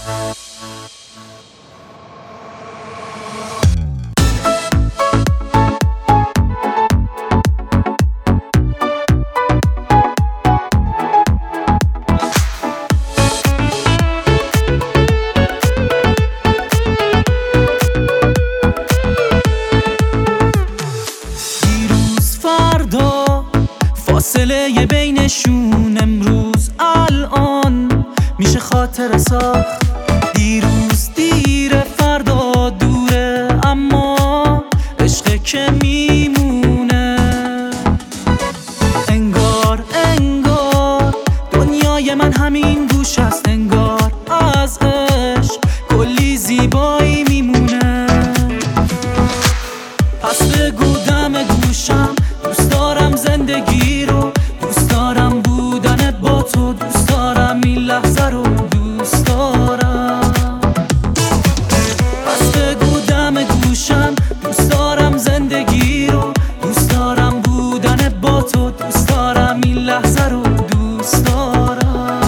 فاصله بینشون امروز الان میشه خاطر ساخت. دیروز دیره فردا دوره، اما عشق که میمونه. انگار دنیای من همین گوش است، انگار از عشق کلی زیبایی میمونه. پس بگو دم گوشم، دوست دارم زندگی رو، دوست دارم بودن با تو، دوست دارم این لحظه رو، دوست دارم. پس بگو دم گوشم، دوست دارم زندگی رو، دوست دارم بودن با تو، دوست دارم این لحظه رو، دوست دارم.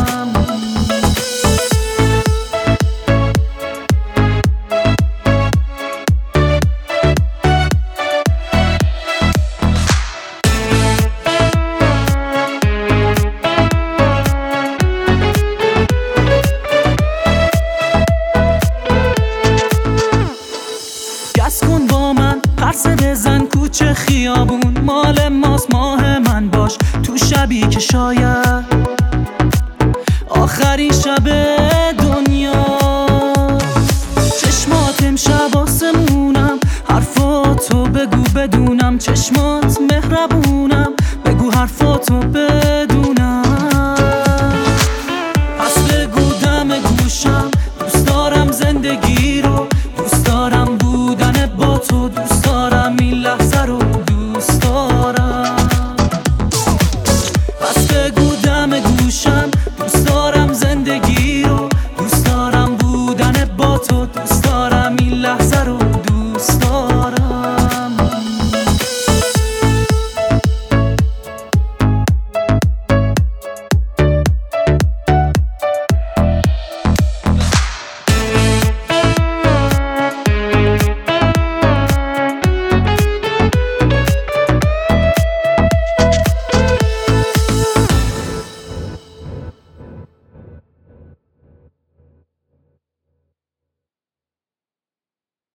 گس کن با من، پرسه بزن کوچه خیابون، مال ماست ماه من باش تو شبی که شاید آخرین شب دنیا. چشمات امشب آسمونم، حرفاتو بگو بدونم، چشمات مهربونم، بگو حرفاتو بدونم.